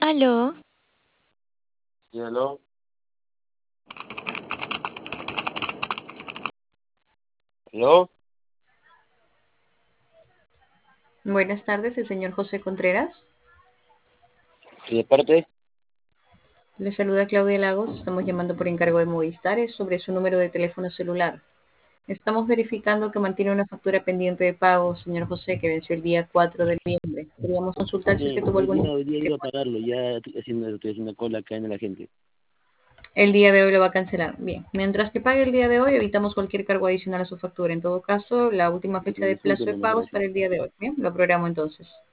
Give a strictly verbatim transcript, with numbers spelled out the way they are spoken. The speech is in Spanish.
Aló, Sí, aló, aló, Buenas tardes, el señor José Contreras. sí, de parte, Le saluda Claudia Lagos. Estamos llamando por encargo de Movistar. Es sobre su número de teléfono celular. Estamos verificando que mantiene una factura pendiente de pago, señor José, que venció el día cuatro de noviembre. Queríamos consultar si es que sí, tuvo hoy alguna día, hoy día información. iba a pagarlo, ya estoy haciendo, estoy haciendo cola acá en la gente. El día de hoy lo va a cancelar. Bien, mientras que pague el día de hoy, evitamos cualquier cargo adicional a su factura. En todo caso, la última Y fecha de plazo de discúlpeme, no, pago es gracias. para el día de hoy. Bien, lo programo entonces.